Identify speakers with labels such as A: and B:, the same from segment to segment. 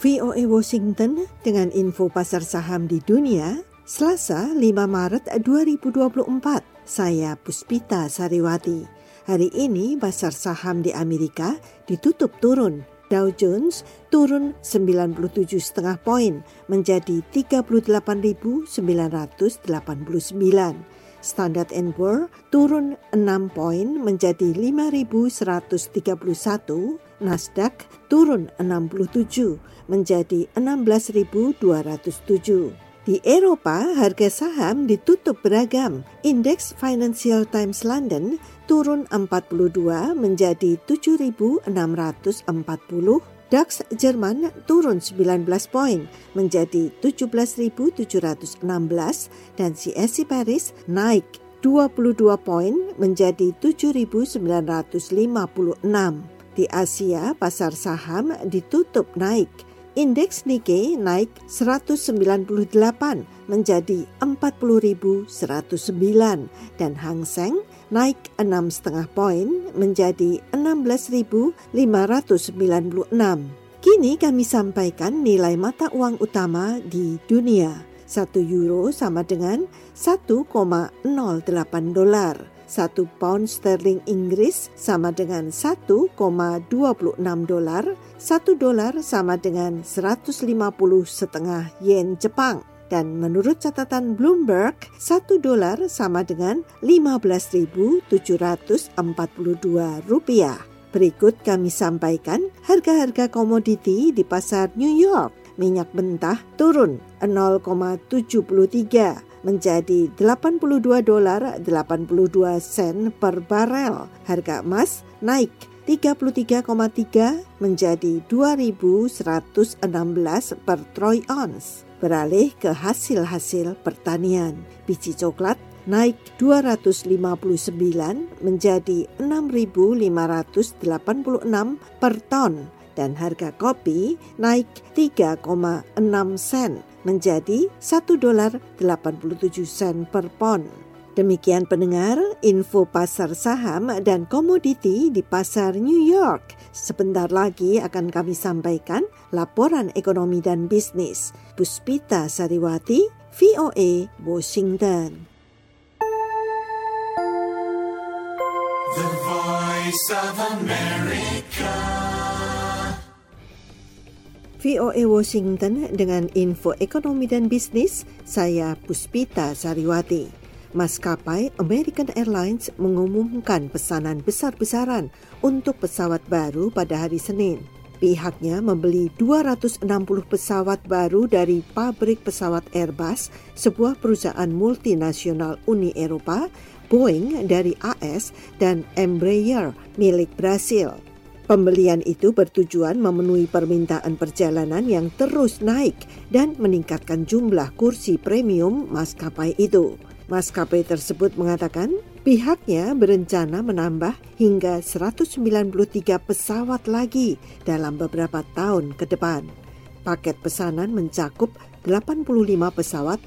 A: VOA Washington dengan info pasar saham di dunia, Selasa 5 Maret 2024. Saya Puspita Sariwati. Hari ini pasar saham di Amerika ditutup turun. Dow Jones turun 97,5 poin menjadi 38.989. Standard & Poor's turun 6 poin menjadi 5.131. Nasdaq turun 67 menjadi 16.207. Di Eropa, harga saham ditutup beragam. Indeks Financial Times London turun 42 menjadi 7.640. DAX Jerman turun 19 poin menjadi 17.716 dan CAC Paris naik 22 poin menjadi 7.956. Di Asia, pasar saham ditutup naik. Indeks Nikkei naik 198 menjadi 40.109 dan Hang Seng naik 6,5 poin menjadi 16.596. Kini kami sampaikan nilai mata uang utama di dunia. 1 euro sama dengan 1,08 dolar. 1 pound sterling Inggris sama dengan 1,26 dolar. 1 dolar sama dengan 150,5 yen Jepang. Dan menurut catatan Bloomberg, 1 dolar sama dengan 15.742 rupiah. Berikut kami sampaikan harga-harga komoditi di pasar New York. Minyak mentah turun 0,73 menjadi $82.82 per barel. Harga emas naik 33,3 menjadi 2.116 per troy ounce. Beralih ke hasil-hasil pertanian. Biji coklat naik 259 menjadi 6.586 per ton. Dan harga kopi naik 3,6 sen menjadi $1.87 per pon. Demikian pendengar, info pasar saham dan komoditi di pasar New York. Sebentar lagi akan kami sampaikan laporan ekonomi dan bisnis. Puspita Sariwati, VOA Washington.
B: The Voice of America.
A: VOA Washington dengan info ekonomi dan bisnis, saya Puspita Sariwati. Maskapai American Airlines mengumumkan pesanan besar-besaran untuk pesawat baru pada hari Senin. Pihaknya membeli 260 pesawat baru dari pabrik pesawat Airbus, sebuah perusahaan multinasional Uni Eropa, Boeing dari AS, dan Embraer milik Brasil. Pembelian itu bertujuan memenuhi permintaan perjalanan yang terus naik dan meningkatkan jumlah kursi premium maskapai itu. Maskapai tersebut mengatakan pihaknya berencana menambah hingga 193 pesawat lagi dalam beberapa tahun ke depan. Paket pesanan mencakup 85 pesawat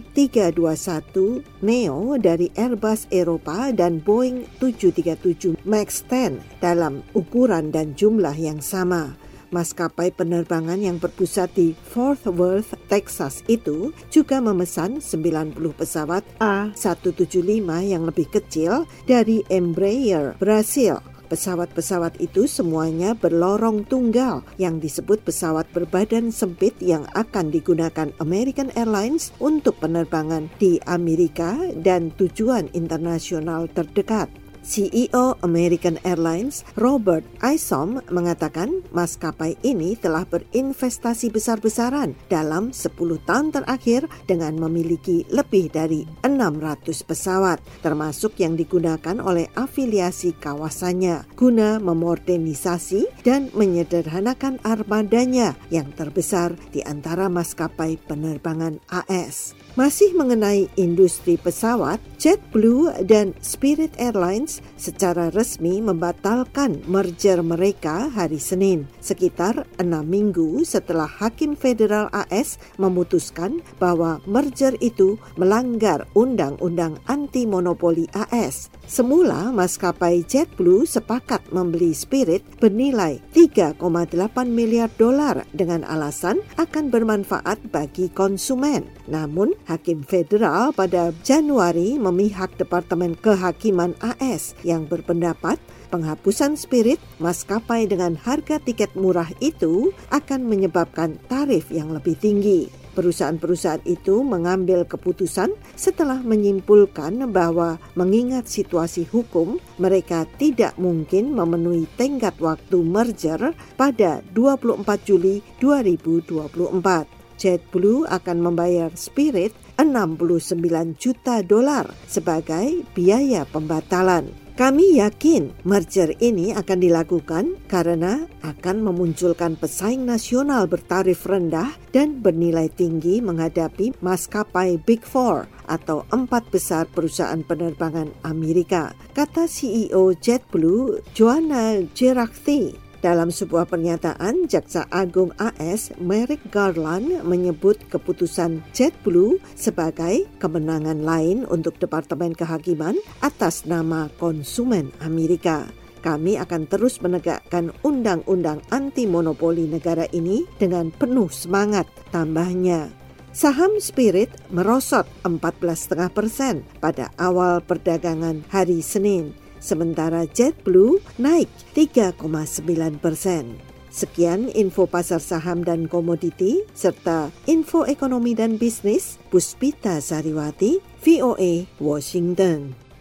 A: A321neo dari Airbus Eropa dan Boeing 737 MAX 10 dalam ukuran dan jumlah yang sama. Maskapai penerbangan yang berpusat di Fort Worth, Texas itu juga memesan 90 pesawat A175 yang lebih kecil dari Embraer, Brasil. Pesawat-pesawat itu semuanya berlorong tunggal yang disebut pesawat berbadan sempit yang akan digunakan American Airlines untuk penerbangan di Amerika dan tujuan internasional terdekat. CEO American Airlines Robert Isom mengatakan maskapai ini telah berinvestasi besar-besaran dalam 10 tahun terakhir dengan memiliki lebih dari 600 pesawat, termasuk yang digunakan oleh afiliasi kawasannya, guna memodernisasi dan menyederhanakan armadanya yang terbesar di antara maskapai penerbangan AS. Masih mengenai industri pesawat, JetBlue dan Spirit Airlines secara resmi membatalkan merger mereka hari Senin, sekitar 6 minggu setelah Hakim Federal AS memutuskan bahwa merger itu melanggar Undang-Undang Anti-Monopoli AS. Semula maskapai JetBlue sepakat membeli Spirit bernilai $3,8 miliar dengan alasan akan bermanfaat bagi konsumen. Namun, Hakim Federal pada Januari memihak Departemen Kehakiman AS yang berpendapat penghapusan Spirit maskapai dengan harga tiket murah itu akan menyebabkan tarif yang lebih tinggi. Perusahaan-perusahaan itu mengambil keputusan setelah menyimpulkan bahwa mengingat situasi hukum, mereka tidak mungkin memenuhi tenggat waktu merger pada 24 Juli 2024. JetBlue akan membayar Spirit $69 juta sebagai biaya pembatalan. Kami yakin merger ini akan dilakukan karena akan memunculkan pesaing nasional bertarif rendah dan bernilai tinggi menghadapi maskapai Big Four atau 4 besar perusahaan penerbangan Amerika, kata CEO JetBlue Joanna Geraghty. Dalam sebuah pernyataan, Jaksa Agung AS Merrick Garland menyebut keputusan JetBlue sebagai kemenangan lain untuk Departemen Kehakiman atas nama konsumen Amerika. Kami akan terus menegakkan undang-undang anti-monopoli negara ini dengan penuh semangat, tambahnya. Saham Spirit merosot 14,5% pada awal perdagangan hari Senin. Sementara JetBlue naik 3,9%. Sekian info pasar saham dan komoditi, serta info ekonomi dan bisnis, Puspita Sariwati, VOA, Washington.